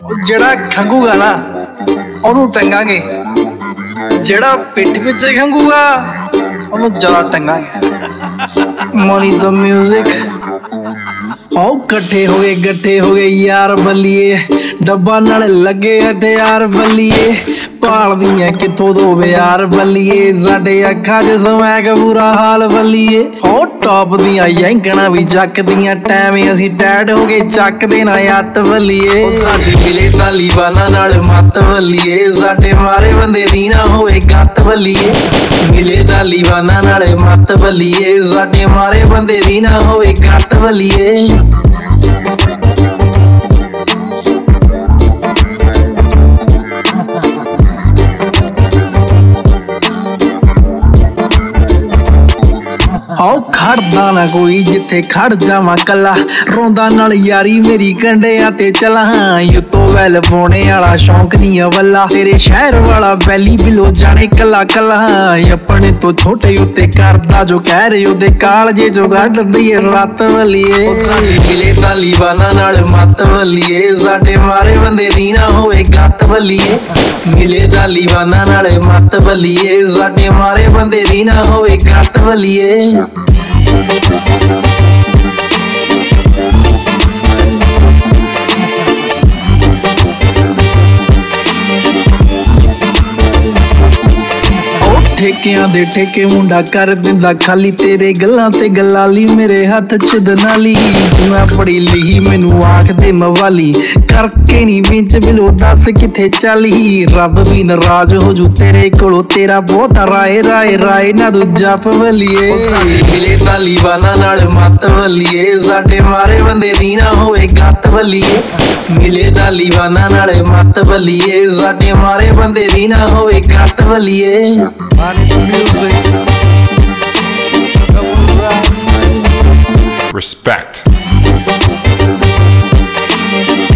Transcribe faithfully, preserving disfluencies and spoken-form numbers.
ਜਿਹੜਾ ਖੰਗੂਗਾ ਨਾ ਉਹਨੂੰ ਟੰਗਾਂਗੇ, ਜਿਹੜਾ ਪਿੱਠ ਪਿੱਛੇ ਖੰਗੂਗਾ ਉਹਨੂੰ ਜ਼ਿਆਦਾ ਟੰਗਾਂਗੇ। ਮਨੀ ਦਾ ਮਿਊਜ਼ਿਕ ਆਓ ਇਕੱਠੇ ਹੋ ਗਏ ਗੱਠੇ ਹੋ ਗਏ ਯਾਰ ਬੱਲੀਏ, ਡੱਬਾ ਨਾਲ ਲੱਗੇ ਹਥਿਆਰ ਬੱਲੀਏ, ਭਾਲਦੀਆਂ ਕਿੱਥੋਂ ਦੋ ਵਿਆਰ ਬੱਲੀਏ, ਸਾਡੇ ਅੱਖਾਂ 'ਚ ਸਮੈਕ ਬੁਰਾ ਹਾਲ ਬੱਲੀਏ। ਉਹ ਟੌਪ ਦੀਆਂ ਯੈਂਕਣਾ ਵੀ ਚੱਕਦੀਆਂ ਟੈਮ ਅਸੀਂ ਟੈਡ ਹੋ ਗਏ ਚੱਕਦੇ ਨਾ ਅੱਤ ਬੱਲੀਏ। ਸਾਡੀ ਮਿਲੇ ਤਾਲੀਬਾਨਾਂ ਨਾਲ ਮੱਤ ਬੱਲੀਏ, ਸਾਡੇ ਮਾਰੇ ਬੰਦੇ ਦੀ ਨਾ ਹੋਵੇ ਗੱਤ ਬੱਲੀਏ। ਮਿਲੇ ਤਾਲੀਬਾਨਾਂ ਨਾਲ ਮੱਤ ਬੱਲੀਏ, ਸਾਡੇ ਮਾਰੇ ਬੰਦੇ ਦੀ ਨਾ ਹੋਵੇ ਗੱਤ ਬੱਲੀਏ। ਆਓ ਖੜਦਾ ਨਾ ਕੋਈ ਜਿੱਥੇ ਖੜ ਜਾਵਾਂ ਕੱਲਾ, ਰੋਂਦਾ ਨਾਲ ਯਾਰੀ ਮੇਰੀ ਕੰਡਿਆਂ ਤੇ ਚਲਾ। ਯੂਤੋਂ ਵੈਲ ਪਾਉਣੇ ਵਾਲਾ ਸ਼ੌਂਕ ਨਹੀਂ ਅਵੱਲਾ, ਤੇਰੇ ਸ਼ਹਿਰ ਵਾਲਾ ਵੈਲੀ ਬਿਲੋ ਜਾਣੇ ਕੱਲਾ ਕੱਲਾ। ਆਪਣੇ ਤੋਂ ਛੋਟੇ ਉੱਤੇ ਕਰਦਾ ਜੋ ਕਹਿ ਰਹੇ ਉਹਦੇ ਕਾਲਜੇ ਜੋ ਗੱਡਦੀ ਰੱਤ ਵੱਲੀਏ। ਸਾਡੀ ਮਿਲੇ ਤਾਲੀਬਾਨਾਂ ਨਾਲ ਮੱਤ ਵੱਲੀਏ, ਸਾਡੇ ਮਾਰੇ ਬੰਦੇ ਦੀ ਨਾ ਹੋਵੇ ਗੱਤ ਵੱਲੀਏ। ਮਿਲੇ ਤਾਲੀਬਾਨਾਂ ਨਾਲ ਮੱਤ ਵੱਲੀਏ, ਸਾਡੇ ਮਾਰੇ ਬੰਦੇ ਦੀ ਨਾ ਹੋਵੇ ਗੱਤ ਵੱਲੀਏ। ਠੇਕਿਆਂ ਦੇ ਠੇਕੇ ਮੁੰਡਾ ਕਰ ਦਿੰਦਾ ਖਾਲੀ, ਤੇਰੇ ਗੱਲਾਂ ਤੇ ਗੱਲਾਲੀ ਮੇਰੇ ਹੱਥ 'ਚ ਦਨਾਲੀ। ਮੈਂ ਪੜੀ ਲਿਖੀ ਮੈਨੂੰ ਆਖਦੇ ਮਵਾਲੀ, ਕਰਕੇ ਨੀ ਵਿੱਚ ਬਿਲੋ ਦੱਸ ਕਿੱਥੇ ਚੱਲੀ। ਰੱਬ ਵੀ ਨਾਰਾਜ਼ ਹੋ ਜੂ ਤੇਰੇ ਕੋਲੋਂ, ਤੇਰਾ ਬਹੁਤ ਰਾਏ ਰਾਏ ਰਾਏ ਨਾ ਦੂਜਾ ਪਵਲੀਏ। ਮਿਲੇ ਤਾਲੀਬਾਨਾਂ ਨਾਲ ਮੱਤ ਵੱਲੀਏ, ਸਾਡੇ ਮਾਰੇ ਬੰਦੇ ਦੀ ਨਾ ਹੋਵੇ ਗੱਤ ਵੱਲੀਏ। ਮਿਲੇ ਤਾਲੀਬਾਨਾਂ ਨਾਲ ਮੱਤ ਵੱਲੀਏ, ਸਾਡੇ ਮਾਰੇ ਬੰਦੇ ਦੀ ਨਾ ਹੋਵੇ ਗੱਤ ਵੱਲੀਏ। Respect.